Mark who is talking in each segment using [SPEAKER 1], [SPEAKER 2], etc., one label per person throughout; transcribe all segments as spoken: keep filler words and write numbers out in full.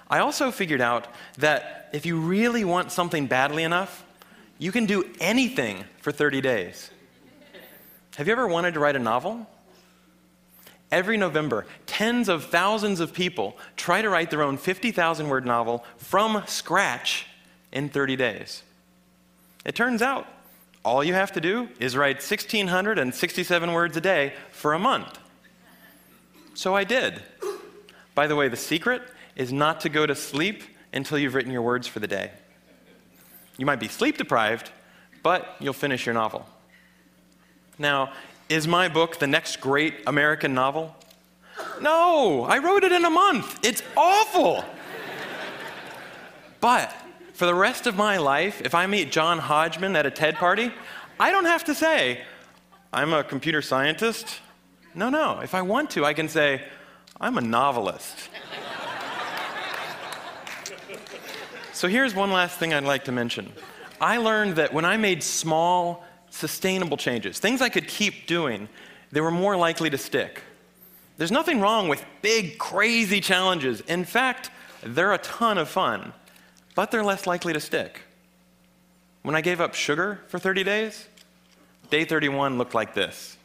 [SPEAKER 1] I also figured out that if you really want something badly enough, you can do anything for thirty days. Have you ever wanted to write a novel? Every November, tens of thousands of people try to write their own fifty thousand word novel from scratch in thirty days. It turns out, all you have to do is write one thousand six hundred sixty-seven words a day for a month. So I did. By the way, the secret is not to go to sleep until you've written your words for the day. You might be sleep deprived, but you'll finish your novel. Now, is my book the next great American novel? No, I wrote it in a month. It's awful. But for the rest of my life, if I meet John Hodgman at a TED party, I don't have to say, I'm a computer scientist. No, no. If I want to, I can say, I'm a novelist. So here's one last thing I'd like to mention. I learned that when I made small, sustainable changes, things I could keep doing, they were more likely to stick. There's nothing wrong with big, crazy challenges. In fact, they're a ton of fun, but they're less likely to stick. When I gave up sugar for thirty days, day thirty-one looked like this.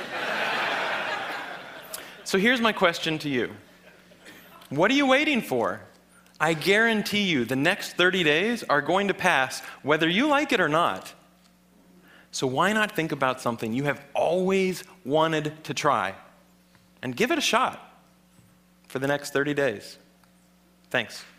[SPEAKER 1] So here's my question to you. What are you waiting for? I guarantee you the next thirty days are going to pass whether you like it or not. So why not think about something you have always wanted to try and give it a shot for the next thirty days? Thanks.